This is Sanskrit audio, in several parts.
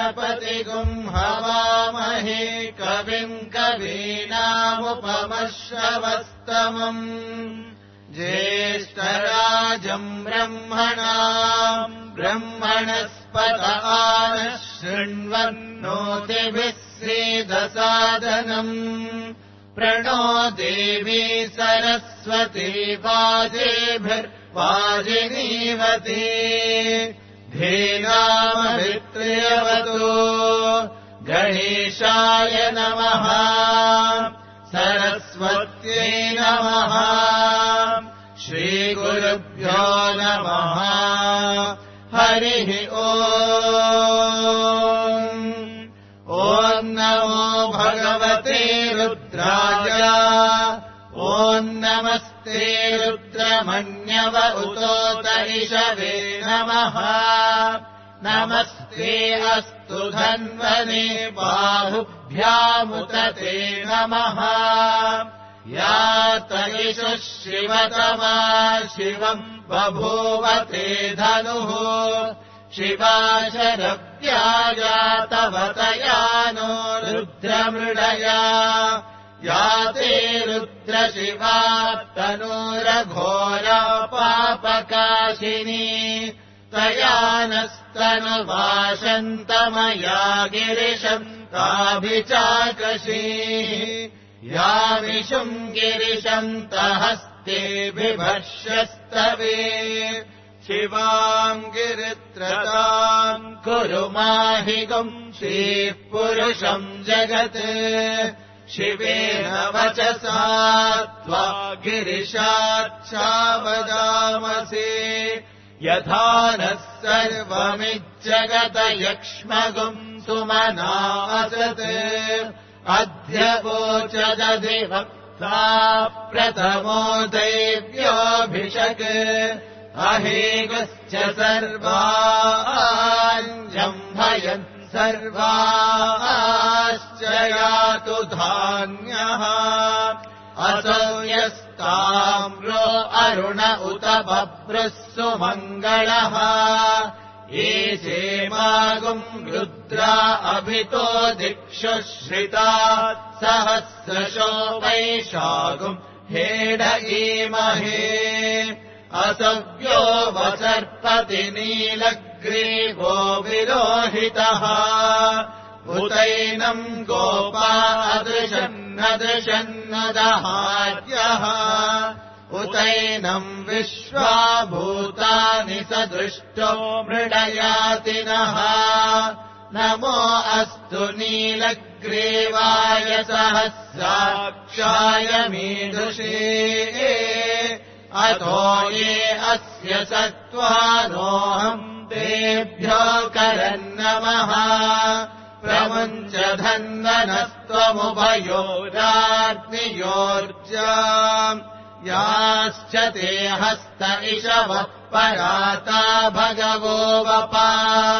गणपतिगुम् हवामहे कविम् कवीनामुपमश्रवस्तमम् ज्येष्ठराजम् ब्रह्मणस्पत आनः शृण्वन्नोतिभिः श्रीदसादनम् प्रणो देवी सरस्वती वाजिनीवती धेनामभित्र्यवतु गणेशाय नमः सरस्वत्यै नमः श्रीगुरुभ्यो नमः हरिः ॐ नमो भगवते रुद्राय ॐ नमस्ते रुद्रमन्यव उतोतरिषवे नमः नमस्ते अस्तु धन्वने बाहुभ्यामुत ते नमः या तरिषु शिवतमा शिवम् बभूवते धनुः शिवा शरव्या जातवतया नो रुद्रमृडया या ते रुद्रशिवा तनूरघोरा पापकाशिनी तया नस्तनुवाशन्तमया गिरिशम् ताभिचाकशी या विशुम् गिरिशन्तहस्ते बिभर्ष्यस्तवे शिवाम् गिरित्रताम् कुरु माहिगुम् श्रीपुरुषम् जगत् शिवेन वचसा त्वा गिरिशाच्छावदामसे यथा नः सर्वमिज्जगत यक्ष्मगुम् सुमना असत् अद्य वोचदधिवक्ता प्रथमो दैव्योऽभिषक् अहेगश्च सर्वाञ्जम्भयन् सर्वाश्च यातु धान्यः असौ यस्ताम्रो अरुण उत बभ्रः सुमङ्गलः एषेमागुम् रुद्रा अभितो दिक्षु श्रिता सहस्रशो वैशागुम् हेडयीमहे असव्यो वसर्पति नीलग्रीवो विलोहितः उतैनम् गोपा अदृशन्नदहार्यः उतैनम् विश्वा भूतानि सदृष्टो मृडयातिनः नमो अस्तु नीलग्रीवाय सहस्राक्षाय मीदृशे अथो ये अस्य सत्त्वानोऽहम् तेभ्यो करन्नमः प्रमुञ्च धन्वनस्त्वमुभयोराग्नियोर्जाम् याश्च ते हस्त इषवः पराता भगवो वपा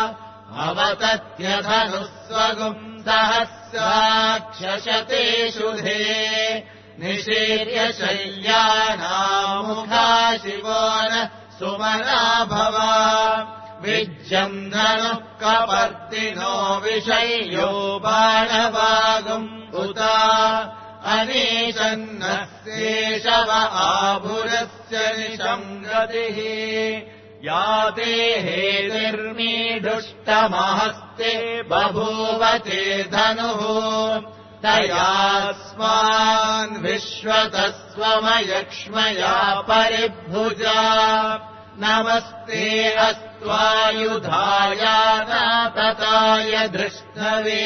अवतत्यधनुस्वगुम् सहस्राक्षशतेषु धे निशीर्य शय्यानामुखा शिवो न सुमना भवा विज्यम् धनुः कपर्दिनो विषय्यो बाणवागुम् उता अनीशन्नस्येषव आभुरस्य निशङ्गतिः या देहेर्मीढुष्टमहस्ते बभूवते धनुः तयास्मान् विश्वतस्वमयक्ष्मया परिभुजा नमस्ते अस्त्वायुधाय नापताय धृष्णवे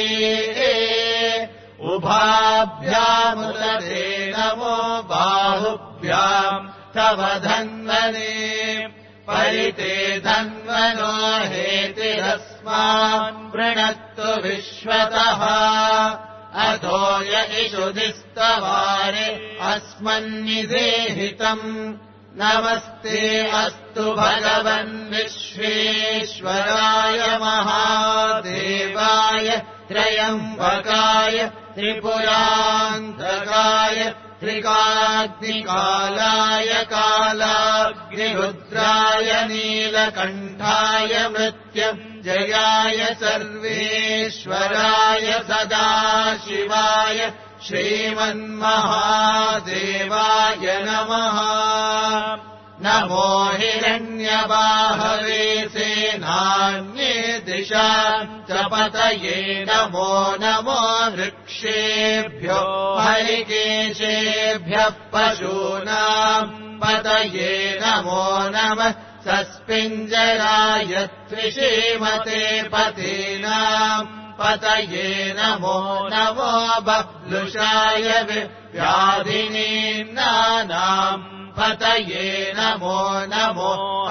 उभाभ्यामुदते नमो बाहुभ्याम् तव धन्वने परिते धन्वनो हेतिरस्मान् वृणत्तु विश्वतः अथो य इषुधिस्तवारे अस्मन्निदेहितम् नमस्ते अस्तु भगवन् विश्वेश्वराय महादेवाय त्रयम्बकाय त्रिपुरान्तकाय त्रिकाग्निकालाय कालाग्निरुद्राय नीलकण्ठाय मृत्युञ्जयाय सर्वेश्वराय सदाशिवाय श्रीमन्महादेवाय नमः। नमो हिरण्यबाहवे सेनान्ये दिशा च पतये नमो नमो वृक्षेभ्यो हरिकेशेभ्यः पशूनाम् पतये नमो नमः सस्पिञ्जराय त्रिशीमते पतीनाम् पतये नमो नमो बभ्लुषाय व्याधिनीनाम् पतये नमो नमो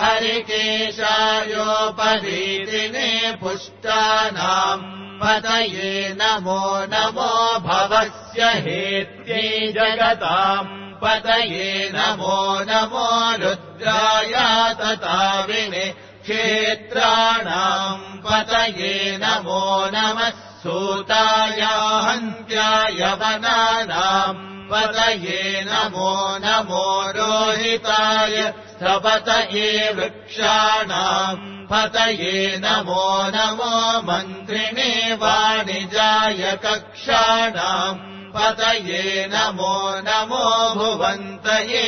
हरिकेशायोपवीतिने पुष्टानाम् पतये नमो नमो भवस्य हेत्यै जगताम् पतये नमो नमो रुद्राय तताविने क्षेत्राणाम् पतये नमो नमः सूताय हन्त्याय वनानाम् पतये नमो नमो रोहिताय सपतये वृक्षाणाम् पतये नमो नमो मन्त्रिणे वाणिजाय कक्षाणाम् पतये नमो नमो भुवन्तये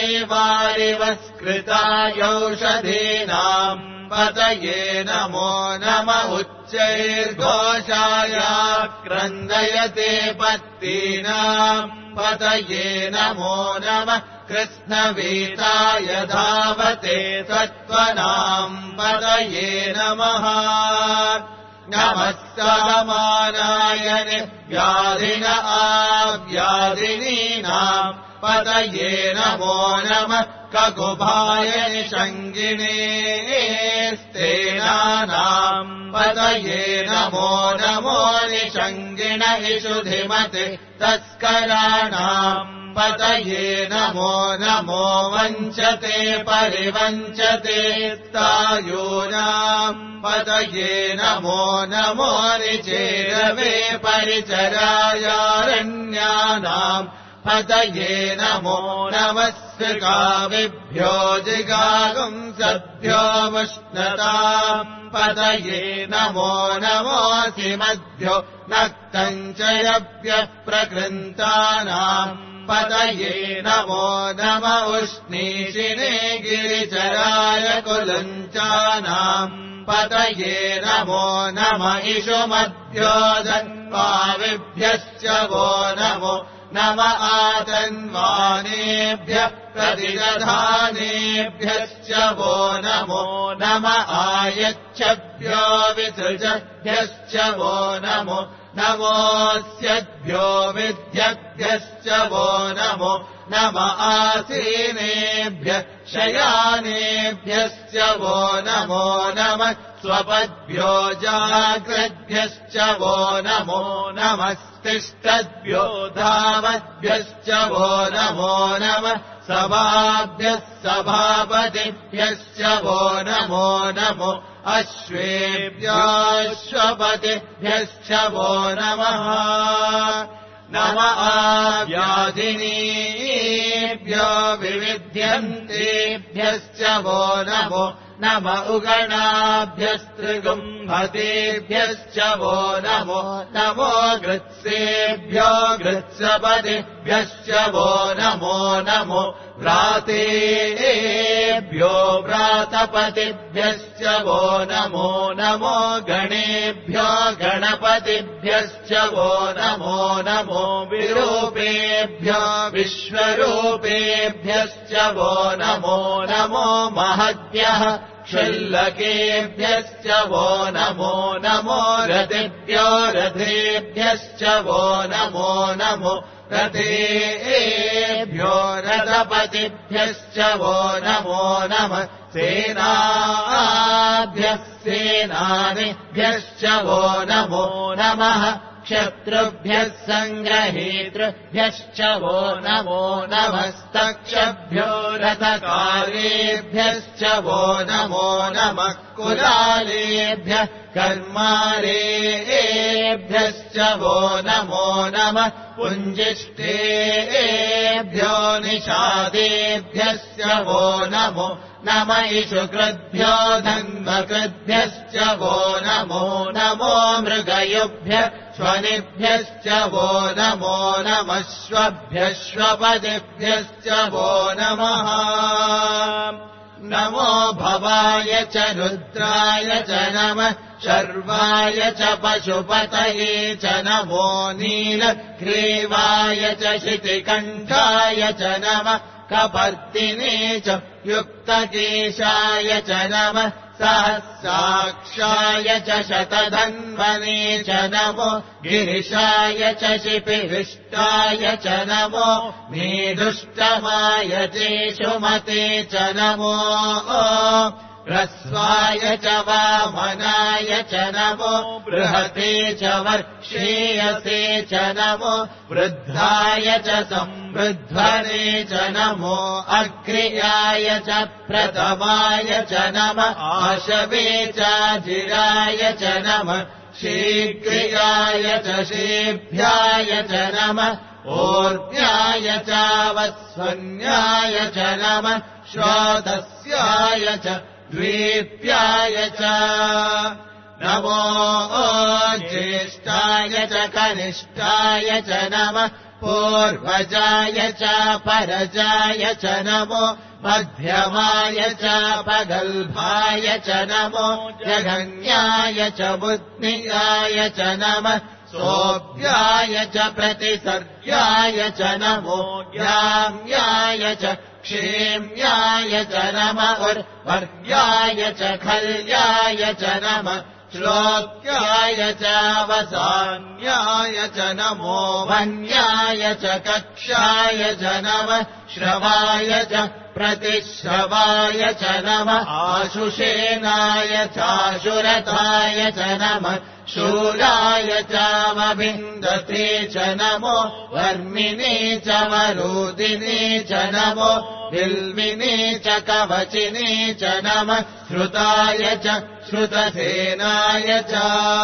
वारिवस्कृतायौषधीनाम् पतये नमो नम उच्चैर्घोषाय क्रन्दयते पत्तीनाम् पतये नमो नमः कृष्णवीताय धावते सत्त्वनाम् पतये नमः। नमः सहमानाय व्याधिन आव्याधिनीनाम् पतये नमो नमः ककुभाय निषङ्गिणे स्तेनानाम् पतये नमो नमो निषङ्गिण इषुधिमते तस्कराणाम् पतये नमो नमो वञ्चते परिवञ्चते तायूनाम् पतये नमो नमो निचेरवे परिचरायारण्यानाम् पतये नमो नमः सृगाविभ्यो जिगागुंसभ्यो मुष्णताम् पतये नमो नमोऽसि मध्यो नक्तञ्चयभ्यः प्रकृन्तानाम् पतये नमो नम उष्णीषिणे गिरिचराय कुलञ्चानाम् पतये नमो नम इषुमध्यो जन्माविभ्यश्च वो नमो नम आतन्वानेभ्यः प्रतिदधानेभ्यश्च वो नमो नम आयच्छभ्यो विसृजभ्यश्च वो नमो नमोऽस्यभ्यो विद्यभ्यश्च वो नमो नम आसीनेभ्यः शयानेभ्यश्च वो नमो नमः स्वपद्भ्यो जाग्रद्भ्यश्च वो नमो नमस्तिष्ठद्भ्यो धावद्भ्यश्च वो नमो नमः सभाभ्यः सभापतिभ्यश्च वो नमो नमो अश्वेभ्योऽश्वपतिभ्यश्च वो नमः। नम आव्याधिनीभ्यो विविध्यन्तेभ्यश्च वो नमो नम उगणाभ्यस्त्रिगुम्भतेभ्यश्च वो नमो नमो गृत्सेभ्यो गृत्सपतिभ्यश्च वो नमो नमो व्रातेभ्यो व्रातपतिभ्यश्च वो नमो नमो गणेभ्यो गणपतिभ्यश्च वो नमो नमो विरूपेभ्यो विश्वरूपेभ्यश्च वो नमो नमो महद्भ्यः क्षुल्लकेभ्यश्च वो नमो नमो रथेभ्यो रथेभ्यश्च वो नमो नमो रथेभ्यो रथपतिभ्यश्च वो नमो नमः सेनाभ्यः सेनानिभ्यश्च वो नमो नमः क्षत्रुभ्यः सङ्ग्रहेतृभ्यश्च वो नमो नमस्तक्षभ्यो रथकारेभ्यश्च वो नमो नमः कुलालेभ्यः कर्मारेभ्यश्च वो नमो नमः पुञ्जिष्टेभ्यो निषादेभ्यश्च वो नमो नम इषुकृद्भ्यो धन्वकृद्भ्यश्च वो नमो नमो मृगयुभ्यः श्वनिभ्यश्च वो नमो नमः श्वभ्यश्वपदिभ्यश्च वो नमः नमो भवाय च रुद्राय च नमः शर्वाय च पशुपतये च नमो नीलग्रीवाय च शितिकण्ठाय च नमः कपर्दिने च युक्तकेशाय च नमः सहस्राक्षाय च शतधन्वने च नमो गिरिशाय च शिपिहृष्टाय च नमो मेदुष्टमाय चेषुमते च नमो ह्रस्वाय च वामनाय च नमो बृहते च वर्षेयसे च नमो वृद्धाय च संवृध्वने च नमो अग्र्याय च प्रथमाय च नमः आशवे चाजिराय च नमः शीघ्राय च शेभ्याय च नमः ओर्ध्याय चावस्वन्याय च नमः श्वादस्याय च द्वीप्याय च नमो ज्येष्ठाय च कनिष्ठाय च नमः पूर्वजाय च परजाय च नमो मध्यमाय च पगल्भाय च नमो जघन्याय च बुद्धियाय च नमः सोऽभ्याय च प्रतिसर्याय च नमो ज्ञाम्याय च क्षेम्याय च नमः वर्याय च खल्याय च नमः श्लोक्याय च वसान्याय च नमो वन्याय च कक्षाय च नमः श्रवाय च प्रतिश्रवाय च नमः आशुषेनाय चाशुरथाय च नमः शूलाय चामविन्दते च नमो वर्मिने च वरोदिने च नमो बिल्विने च कवचिने च नमः श्रुताय च श्रुतसेनाय च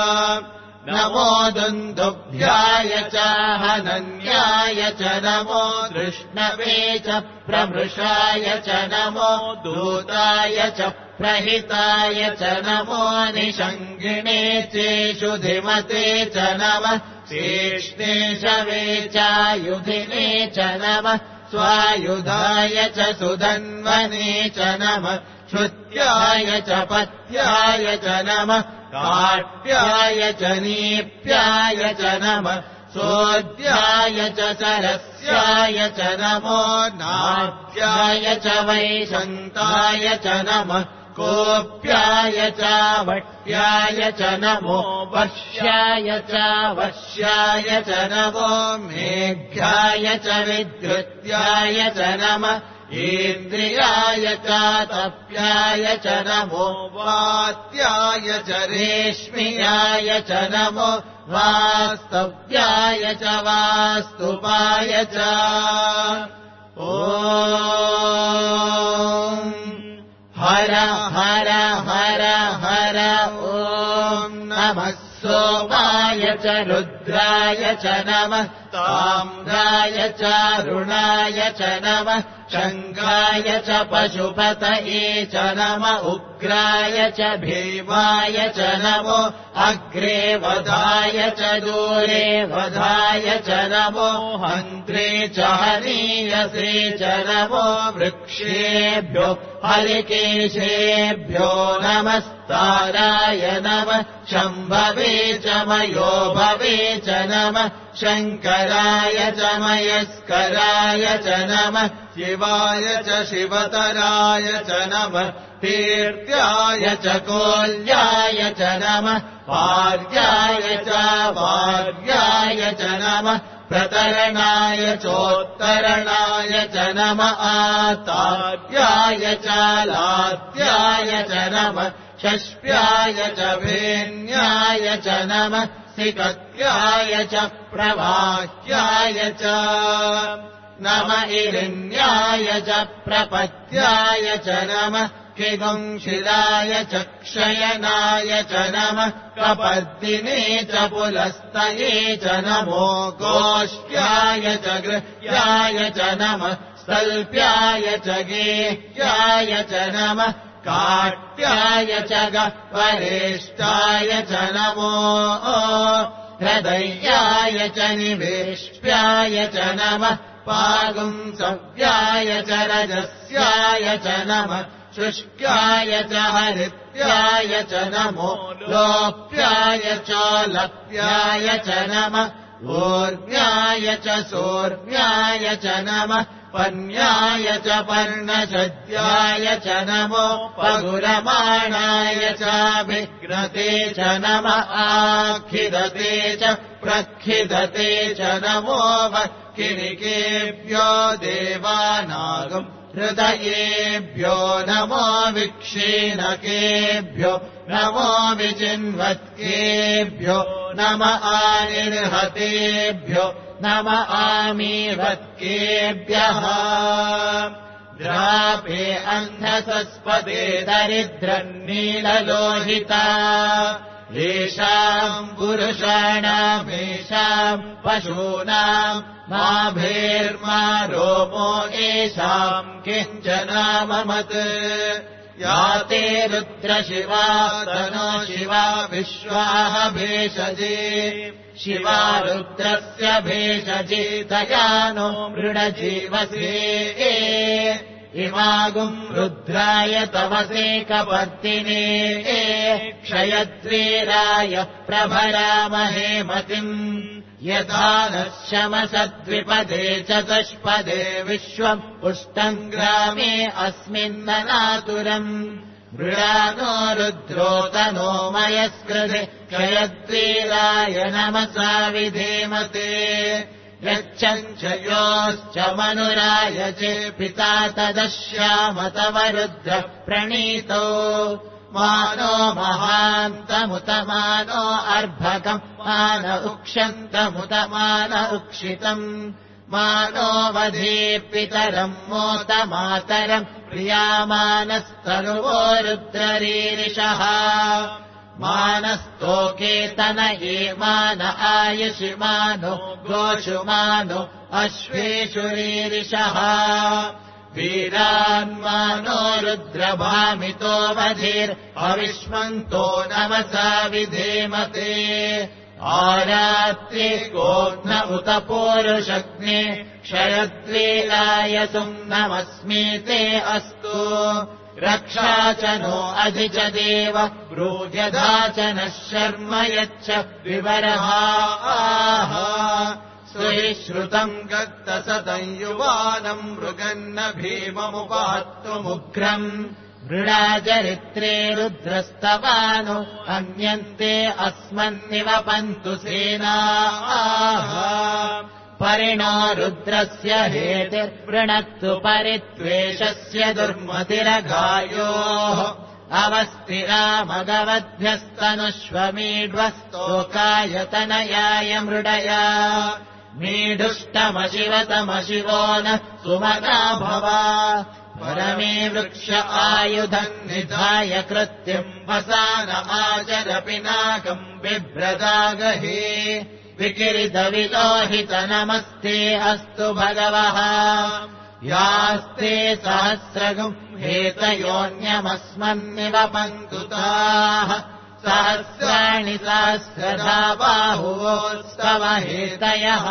नमो दुन्दुभ्याय च हनन्याय च नमो कृष्णवे च प्रमृषाय च नमो दूताय च प्रहिताय च नमो निषङ्गिणे चेषु धिमते च नमः शेष्णेशवे चायुधिने च नमः स्वायुधाय च सुधन्वने च नमः श्रुत्याय च पत्याय च नमः काट्याय च नीप्याय च नमः सोऽध्याय च सरस्याय च नमो नाट्याय च वैशन्ताय च नमः कोप्याय च वट्याय च नमो वर्ष्याय च वश्याय च नमो मेघ्याय च विद्युत्याय च नमः इन्द्रियाय च तप्याय च नमो वात्याय च रेश्म्याय च नमो वास्तव्याय च वास्तुपाय च ॐ हर हर हर हर ॐ नमः सोमाय च रुद्राय च नमः ताम्राय च रुणाय च नमः शङ्खाय च पशुपतये च नमः उग्राय च भीमाय च नमो अग्रे वधाय च दूरे वधाय च नमो हन्त्रे च हनीयसे च नमो वृक्षेभ्यो हरिकेशेभ्यो नमस्ताराय नमः शम्भवे च मयो भवे च नमः शङ्कराय च मयस्कराय च नमः शिवाय च शिवतराय च नमः तीर्थ्याय च कोल्याय च नमः वार्याय च वार्याय च नमः प्रतरणाय चोत्तरणाय च नमः आतार्याय च लाद्याय च नमः षष्प्याय च भेन्याय च नमः नास्तिकत्याय च प्रवाह्याय च नम इरिण्याय च प्रपत्याय च नमः किगुंशिलाय च क्षयनाय च नमः कपद्दिने च पुलस्तये च नमो गोष्ठ्याय च गृह्याय च नमः सल्प्याय च गेह्याय च नमः काट्याय च वरेष्ठाय च नमो हृदयाय च निवेष्ट्याय च नमः पागुंसव्याय च रजस्याय च नमः शुष्क्याय च हरित्याय च नमो लोप्याय च लप्याय च नमः ऊर्व्याय च सोर्व्याय च नमः पन्याय च पर्णशद्याय च नमो पगुरमाणाय च विघ्नते च नमः आखिदते च प्रखिदते च नमो वक्किनिकेभ्यो देवानागम् हृदयेभ्यो नमो विक्षीणकेभ्यो नमो विचिन्वत्केभ्यो नम आनिर्हतेभ्यो नम आमीवत्केभ्यः द्रापे अन्धसस्पदे दरिद्रन्नीललोहिता येषाम् पुरुषाणामेषाम् पशूनाम् माभेर्मा रोमो येषाम् किञ्चनाममत् या ते रुद्रशिवा तनो शिवा विश्वाः भेषजे शिवा रुद्रस्य भेषजे तयानो मृडजीवसे इमागुम् रुद्राय तवसे कपर्दिने क्षयद्वीराय प्रभरामहे मतिम् यथा नः शमसद्विपदे चतुष्पदे विश्वम् पुष्टम् ग्रामे अस्मिन्ननातुरम् मृडानो रुद्रो तनो मयस्कृते क्षयद्वीराय नमसा विधेमते यच्छञ्च योश्च मनुराय चे पिता तदश्याम तव रुद्र प्रणीतो मानो महान्तमुतमानो अर्भकम् मान उक्षन्तमुतमान उक्षितम् मानो वधे पितरम् मोतमातरम् प्रियामानस्तनुवो रुद्ररीरिषः मानस्तोकेतन ये मान आयुषि मानो गोषु मानो अश्वेषु रीरिषः वीरान्मानो रुद्रभामितो वधीर्अविष्मन्तो नमसा विधेमते आरात्रे गोघ्न उत पूरुषग्ने क्षयद्वीराय सुम्नमस्मीते अस्तु रक्षा च नो अधि च देव ब्रूयधा च नः शर्म यच्छ विवरहा सुश्रुतम् गत्तसतम् युवानम् मृगन्न भीममुपात्तुमुग्रम् मृडाचरित्रे रुद्रस्तवानो अन्यन्ते अस्मन्निवपन्तु सेनाः परिणो रुद्रस्य हेतिर्वृणत्तु परित्वेषस्य दुर्मतिरगायोः अवस्थिरामगवद्भ्यस्तनुष्वमीढ्वस्तोकायतनयाय मृडया मीढुष्टमशिवतमशिवो नः सुमना भवा परमे वृक्ष आयुधम् निधाय कृत्यम् वसान आचर पिनाकम् बिभ्रदागहे विकिरितविलोहित नमस्ते अस्तु भगवः यास्ते सहस्रगुम् हेतयोऽन्यमस्मन्निवपन्तु ताः सहस्राणि सहस्रधा बाहुवोस्तव हेतयः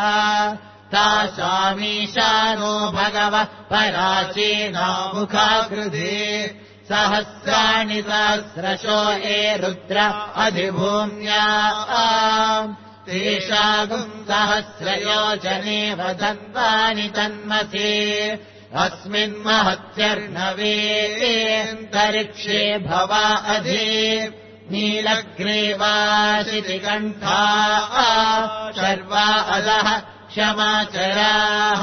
तासामीशानो भगवः पराचीनामुखाकृधे सहस्राणि सहस्रशो ये रुद्र अधिभूम्या तेषागुम् सहस्रयोजने वदन्तानि तन्मसे अस्मिन्महत्यर्णवेन्तरिक्षे भवा अधि नीलग्रीवाशितिकण्ठा शर्वा अधः क्षमाचराः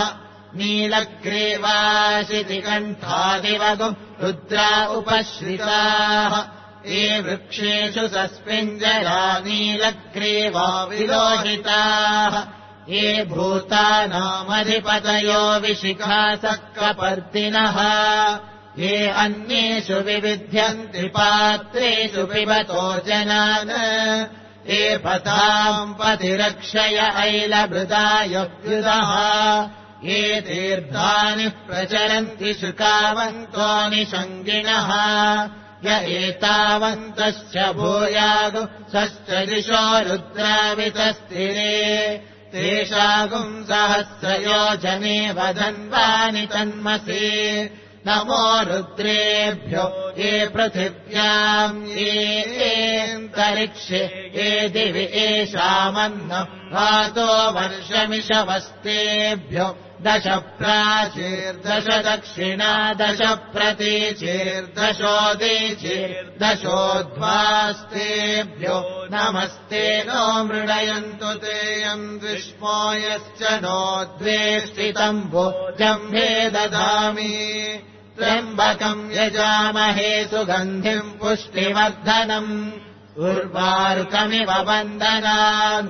नीलग्रीवाशितिकण्ठादिवगुम् रुद्रा उपश्रिताः ये वृक्षेषु सस्मिञ्जरा नीलग्रीवा विलोहिताः ये भूतानामधिपतयो विशिखासक्कपर्दिनः ये अन्येषु विविध्यन्ति पात्रेषु पिबतो जनान् ये पताम् पतिरक्षय ऐलभृदायभ्युदः ये तीर्थानि प्रचरन्ति शुकावन्तो निषङ्गिणः य एतावन्तश्च भूयागु सश्च दिशो रुद्रावितस्थिरे तेषागुम् सहस्रयोजने वदन्वानि तन्मसि नमो रुद्रेभ्यो ये पृथिव्याम् येऽन्तरिक्षे ये दिवि येषामन्नम् वातो वर्षमिषवस्तेभ्यो 10 प्राचीर्दश दक्षिणा 10 प्रतीचीर्दशोदीचीर्दशोध्वास्तेभ्यो नमस्ते नो मृडयन्तु तेऽयम् विष्मो यश्च नो द्वे स्थितम्भो जम्भे दधामि त्र्यम्बकम् यजामहे सुगन्धिम् पुष्टिवर्धनम् उर्वारुकमिव वन्दनान्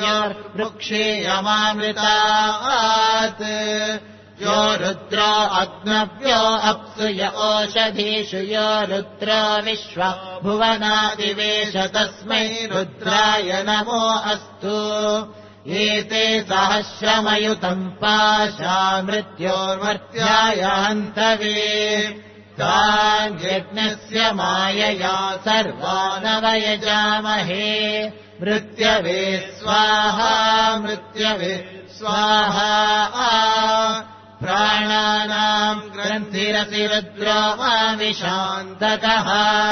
मृत्योर्वृक्षीयमामृतात् यो रुद्रो अग्नव्यो अप्सु य ओषधीषु यो रुद्रो विश्व भुवनादिवेश तस्मै रुद्राय नमो अस्तु एते सहस्रमयुतम् पाशा मृत्योर्मर्त्याय हन्तवे तान् यज्ञस्य मायया सर्वानवयजामहे मृत्यवे स्वाहा मृत्यवे स्वाहा प्राणानाम् ग्रन्थिरसि रुद्रो माविशान्तकः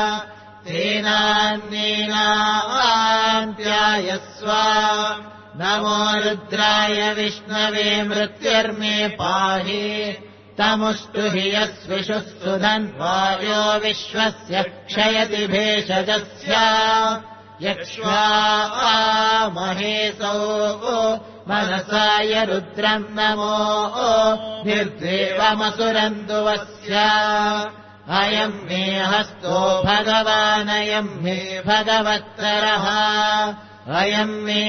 तेनान्येनान्त्यायस्व नमो रुद्राय विष्णवे मृत्युर्मे पाहि तमुष्टु हि यस्विषुः सुधन्वायो विश्वस्य क्षयति भेषजस्य यक्ष्वा महेशो मनसाय रुद्रम् नमो निर्देवमसुरन्दुवस्य अयम् मे हस्तो भगवानयम् मे भगवत्तरः अयम् मे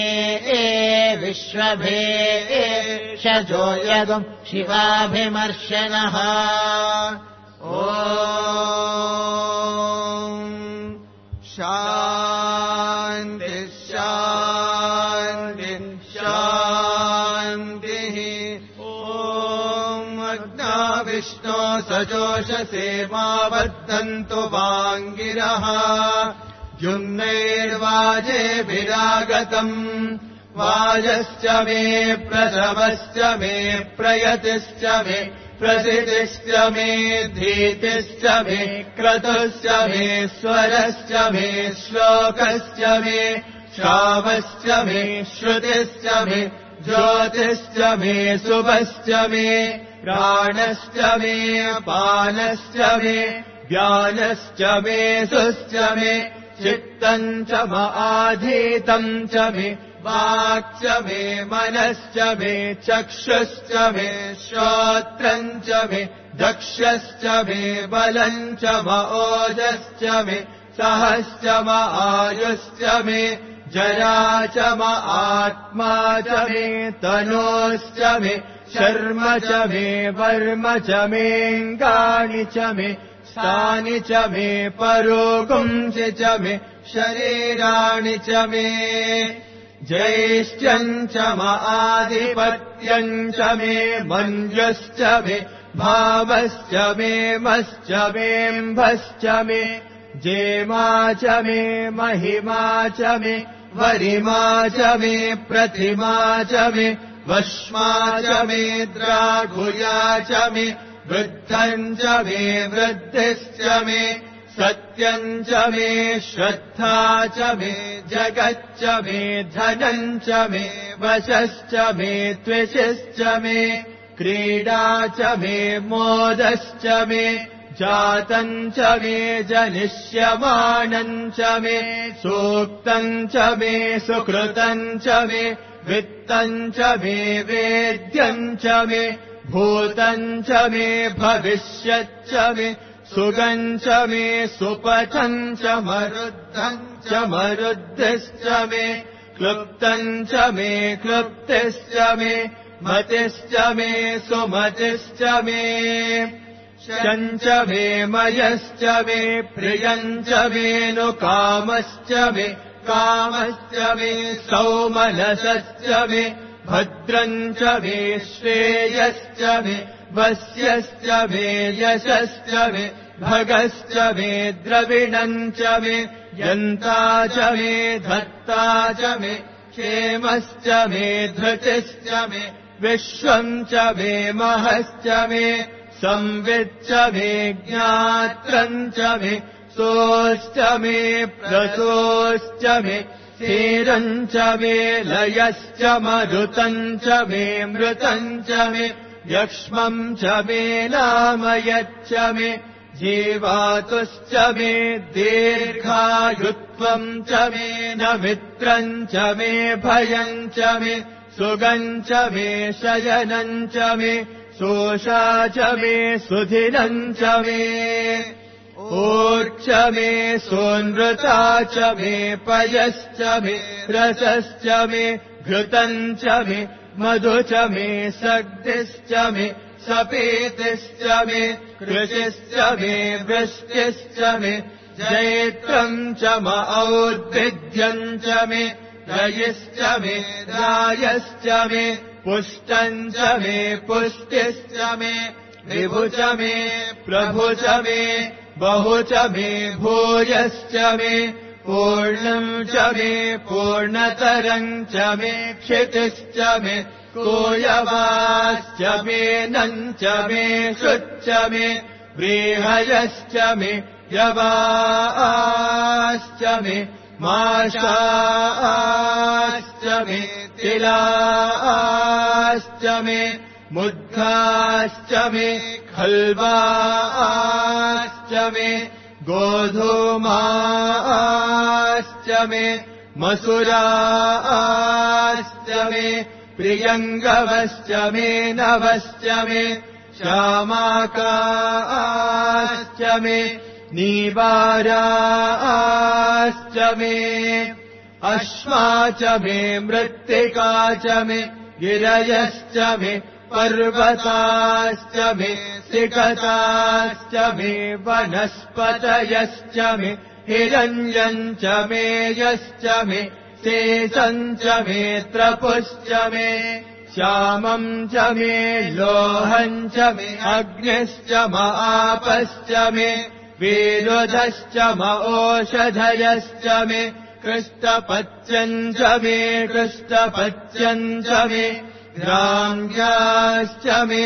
विश्वभेषजो यगुम् शिवाभिमर्शनः ॐ शान्ति शान्ति शान्तिः ॐ अग्ना विष्णो सजोषसे मा वर्धन्तु वाङ्गिरः युम्नैर्वाजेभिरागतम् वाजश्च मे प्रसवश्च मे प्रयतिश्च मे प्रसिद्धिश्च मे धीतिश्च मे क्रतुश्च मे स्वरश्च मे श्लोकश्च मे श्रावश्च मे श्रुतिश्च मे ज्योतिश्च मे शुभश्च मे प्राणश्च मे पानश्च मे व्यानश्च मे सुश्च मे चित्तम् च आधीतम् च मे वाक् च मे मनश्च मे चक्षुश्च मे श्रोत्रम् च मे दक्षश्च मे बलम् च ओजश्च मे सहश्च आयुश्च मे जरा च आत्मा च मे तनोश्च मे शर्म च मे वर्म च मेऽङ्गानि च मे स्थानि च मे परोगुंसि च मे शरीराणि च मे ज्येष्ठ्यम् च आधिपत्यम् च मे मञ्जुश्च मे भावश्च मे मश्च मेऽम्भश्च मे जेमा च मे महिमा च मे वरिमा च मे प्रतिमा च मे वश्मा च मे द्राघुया च मे वृद्धम् च मे वृद्धिश्च मे सत्यम् च मे श्रद्धा च मे जगच्च मे धनम् च मे वशश्च मे त्विषश्च मे क्रीडा च मे मोदश्च मे जातम् च मे जनिष्यमानम् च मे सूक्तम् च मे सुकृतम् च मे वित्तम् च मे वेद्यम् च मे भूतम् च मे भविष्यच्च मे सुगम् च मे सुपथम् च मरुद्धम् च मरुद्धिश्च मे क्लुप्तम् च मे क्लुप्तिश्च मे मतिश्च मे सुमतिश्च मे शम् च मे मयश्च मे प्रियम् च मेऽनुकामश्च मे कामश्च मे सौमनसश्च मे भद्रम् च मे श्रेयश्च मे वस्यश्च मे यशश्च मे भगश्च मे द्रविणम् च मे यन्ता च मे धत्ता च मे क्षेमश्च मे धृतिश्च मे विश्वम् च मे महश्च मे संविच्च मे ज्ञात्रम् च मे सोऽश्च मे प्रसोऽश्च मे स्थिरम् च मे लयश्च मरुतम् च मे मृतम् च मे यक्ष्मम् च मे नामयच्च मे जीवातुश्च मे दीर्घायुत्वम् च मे न मित्रम् च मे भयम् च मे सुगम् च मे शयनम् च मे सोषा च मे सुधिनम् च मे ऊर्च मे सोऽनृता च मे पयश्च मे रसश्च मे घृतम् च मे मधु च मे सग्धिश्च मे सपीतिश्च मे कृशिश्च मे वृष्टिश्च मे जैत्रम् च म औद्भिद्यम् च मे रयिश्च मे रायश्च मे पुष्टम् च मे पुष्टिश्च मे विभु च मे प्रभु च मे बहु च मे भूयश्च मे पूर्णम् च मे पूर्णतरम् च मे क्षितिश्च मे कोयवाश्च मे नम् च मे शुच्च मे व्रीहयश्च मे यवाश्च मे माशाश्च मे तिलाश्च मे मुद्गाश्च मे खल्वाश्च मे गोधूमाश्च मे मसुराश्च मे प्रियङ्गवश्च मे नवश्च मे श्यामाकाश्च मे नीवाराश्च मे अश्मा च मे मृत्तिका च मे गिरयश्च मे पर्वताश्च मे सिकताश्च मे वनस्पतयश्च मे हिरण्यम् च मे यश्च मे शेषम् च मे त्रपुश्च मे श्यामम् च मे लोहम् च मे अग्निश्च म आपश्च मे विरुधश्च म ओषधयश्च मे कृष्टपत्यम् च मे कृष्टपत्यम् च मे ग्राम्याश्च मे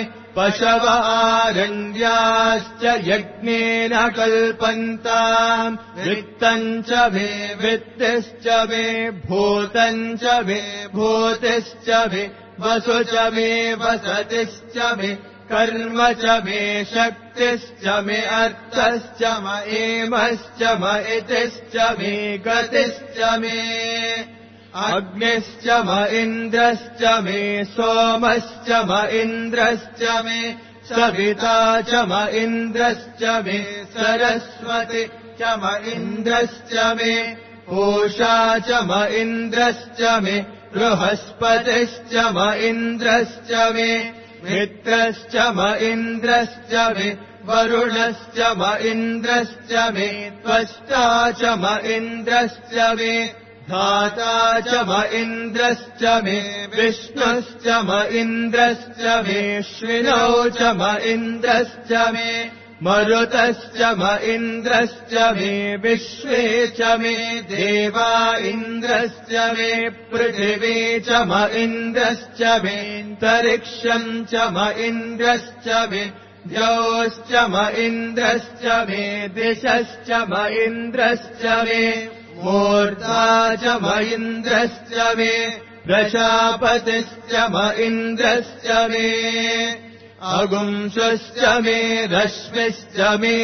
पशवारण्याश्च यज्ञेन कल्पन्ताम् वित्तम् च मे वित्तिश्च मे भूतम् च मे भूतिश्च मे वसु च मे वसतिश्च मे कर्म च मे शक्तिश्च मे अर्थश्च म एमश्च म इतिश्च मे गतिश्च मे अग्निश्च म इन्द्रश्च मे सोमश्च म इन्द्रश्च मे सविता च म इन्द्रश्च मे सरस्वती च म इन्द्रश्च मे पूषा च म इन्द्रश्च मे बृहस्पतिश्च म इन्द्रश्च मे मित्रश्च म इन्द्रश्च मे वरुणश्च म इन्द्रश्च मे त्वष्टा च म इन्द्रश्च मे धाता च म इन्द्रश्च मे विष्णुश्च म इन्द्रश्च मे श्विनौ च म इन्द्रश्च मे मरुतश्च म इन्द्रश्च मे विश्वे च मे देवा इन्द्रश्च मे पृथिवी च म इन्द्रश्च मेऽन्तरिक्षम् च म इन्द्रश्च मे द्यौश्च म इन्द्रश्च मे दिशश्च म इन्द्रश्च मे मूर्धा च म इन्द्रश्च मे प्रजापतिश्च म इन्द्रश्च मे अगुंसश्च मे रश्मिश्च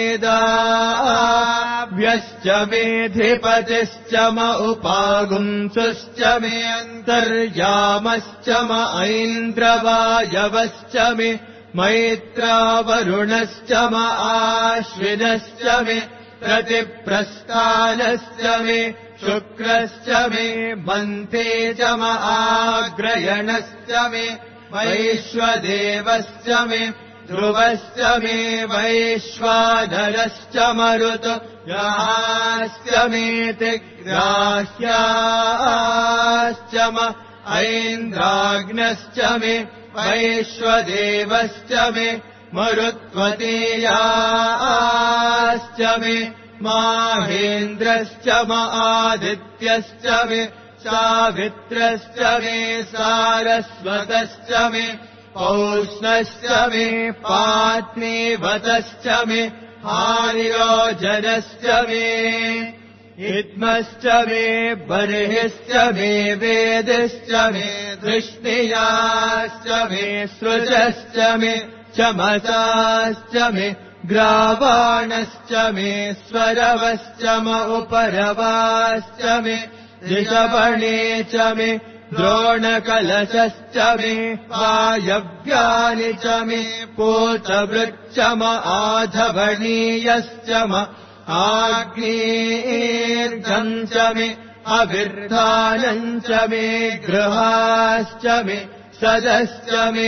मेधाव्यश्च मेऽधिपतिश्च म उपागुंसश्च मे अन्तर्यामश्च म ऐन्द्रवायवश्च मे मैत्रावरुणश्च म आश्विनश्च मे प्रतिप्रस्थानश्च मे शुक्रश्च मे मन्थे च म आग्रयणश्च मे वैश्वदेवश्च मे ध्रुवश्च मे वैश्वानरश्च मरुतो ग्राश्च मे तिग्राह्याश्च म ऐन्द्राग्नश्च मे वैश्वदेवश्च मे मरुत्वतीयाश्च मे माहेन्द्रश्च म आदित्यश्च मे सावित्रश्च मे सारस्वतश्च मे पौष्णश्च मे पात्नीवतश्च मे हार्योजनश्च मे इद्मश्च मे बर्हिश्च मे वेदश्च मे धृष्णियाश्च मे सृजश्च मे चमसाश्च मे ग्रावाणश्च मे स्वरवश्च म उपरवाश्च मे ऋषभणे च मे द्रोणकलशश्च मे वायव्यानि च मे पूतवृच्च म आधवणीयश्च म आग्नेर्घम् च मे अभिर्धानम् च मे गृहाश्च मे सदश्च मे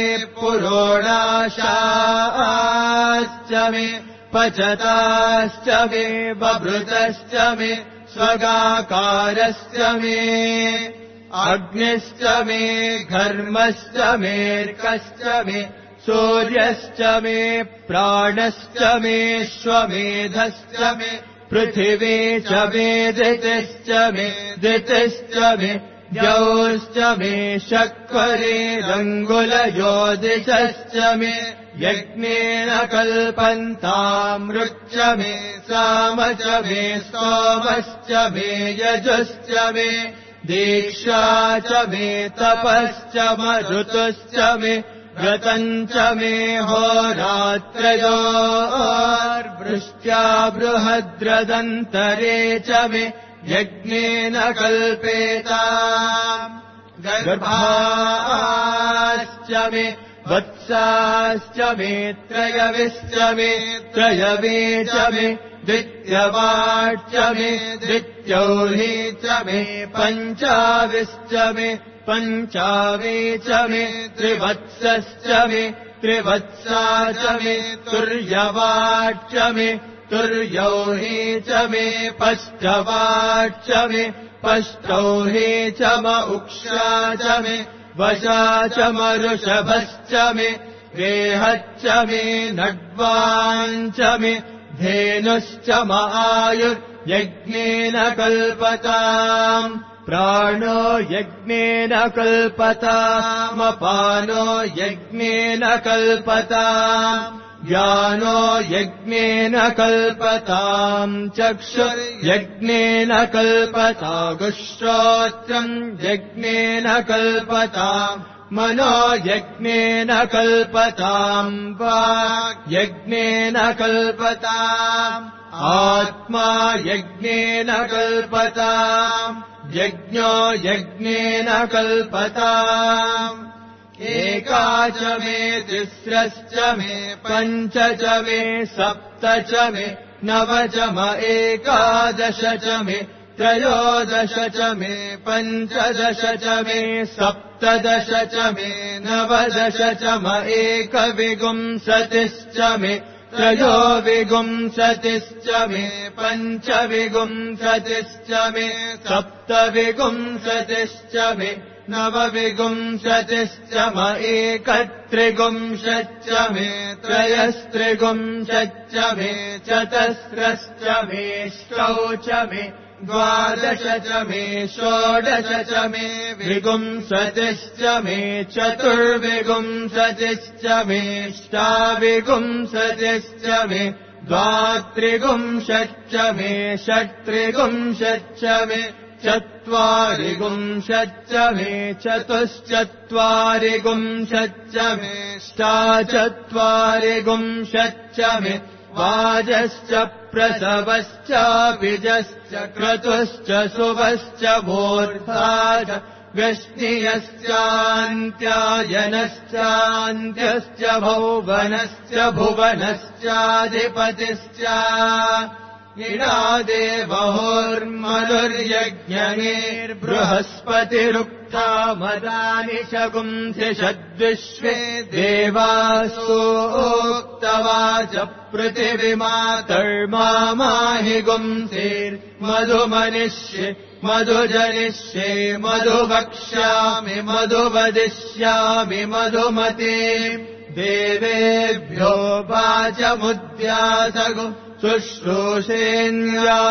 पुरोणाशाश्च मे पचताश्च मे बभृतश्च मे स्वगाकारश्च मे अग्निश्च मे घर्मश्च मेऽर्कश्च मे सूर्यश्च मे प्राणश्च मे श्वमेधश्च मे पृथिवी च मे दितिश्च मे दितिश्च मे द्यौश्च मे शक्वरेरङ्गुलयोदिशश्च मे यज्ञेन कल्पन्तामृच्च मे साम च मे सोमश्च मे यजुश्च मे दीक्षा च मे तपश्च म ऋतुश्च मे व्रतम् च मे होरात्रयोर्वृष्ट्या बृहद्रदन्तरे च मे यज्ञेन कल्पेताम् गर्भाश्च मे वत्साश्च मे त्रयविश्च मे त्रयवे च मे द्वितीयवाट्च मे द्वितीयौहि च मे पञ्चाविश्च मे पञ्चावे च मे त्रिवत्सश्च मे त्रिवत्सा च मे तुर्यवाट्च मे तुर्यौहि च मे पष्टवाट्च मे पष्टौहि च म उक्षा च मे वशा च म ऋषभश्च मे रेहच्च मे नड्वाञ्च मे धेनुश्च म आयुर्यज्ञेन कल्पताम् प्राणो यज्ञेन कल्पतामपानो यज्ञेन कल्पताम् ज्ञानो यज्ञेन कल्पताम् चक्षुर्यज्ञेन कल्पतागुश्रोत्रम् यज्ञेन कल्पताम् मनो यज्ञेन कल्पताम् वाक् यज्ञेन कल्पताम् आत्मा यज्ञेन कल्पताम् यज्ञो यज्ञेन कल्पताम् एका च मे तिस्रश्च मे पञ्च च मे सप्त च मे नव च म एकादश च मे त्रयोदश च मे पञ्चदश च मे सप्तदश च मे नवदश च म एकविंशतिश्च मे त्रयोविंशतिश्च मे पञ्चविंशतिश्च मे सप्तविंशतिश्च मे नवविंशतिश्च म एकत्रिंशच्च मे त्रयस्त्रिंशच्च मे चतस्रश्च मे षष्ठौ च मे द्वादश च मे षोडश च मे विंशतिश्च मे चतुर्विंशतिश्च मे अष्टाविंशतिश्च मे द्वात्रिंशच्च मे षट्त्रिंशच्च मे चत्वारिंशच्च मे चतुश्चत्वारिंशच्च मे अष्टाचत्वारिंशच्च मे वाजश्च प्रसवश्च बीजश्च क्रतुश्च शुभश्च मूर्धा च व्यष्णियश्चान्त्यायनश्चान्त्यश्च भुवनश्च भुवनश्चाधिपतिश्च इडादेवहोर्मनुर्यज्ञनेर्बृहस्पतिरुक्था मदानि शगुंसि षद्विश्वे देवासोक्तवाच पृथिवीमातर्माहि गुंसेर्मधुमनिष्ये मधुजनिष्ये मधुवक्ष्यामि मधुवदिष्यामि मधुमते देवेभ्यो वाचमुद्यासगु शुश्रूषेन्द्रा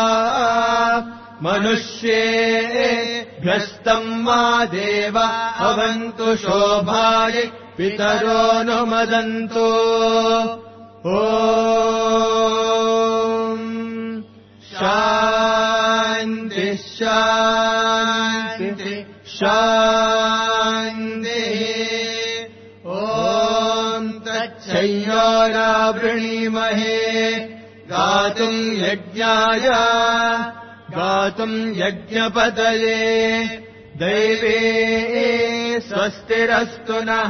मनुष्येभ्यस्तम् मा देव अवन्तु शोभाय पितरोऽनुमदन्तु ॐ शान्ति शान्ति शान्तिः ॐ तच्छय्यावृणीमहे गातुम् यज्ञाय गातुम् यज्ञपतये दैवे स्वस्तिरस्तु नः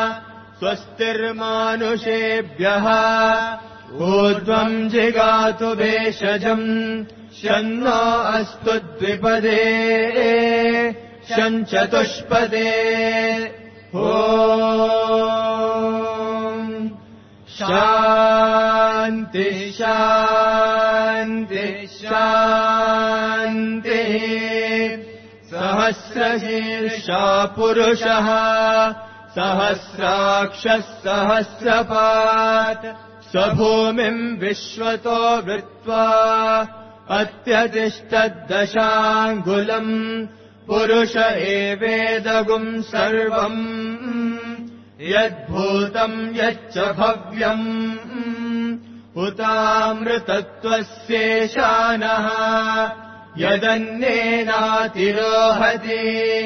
स्वस्तिर्मानुषेभ्यः ऊर्ध्वम् जिगातु भेषजम् शन्नो अस्तु द्विपदे शञ्चतुष्पदे ॐ शान्ति शान्ति शान्तिः सहस्रशीर्षा पुरुषः सहस्राक्षः सहस्रपात् स भूमिम् विश्वतो वृत्वा अत्यतिष्ठद्दशाङ्गुलम् पुरुष एवेदगुम् सर्वम् यद्भूतम् यच्च भव्यम् उतामृतत्वस्येशानः यदन्नेनातिरोहति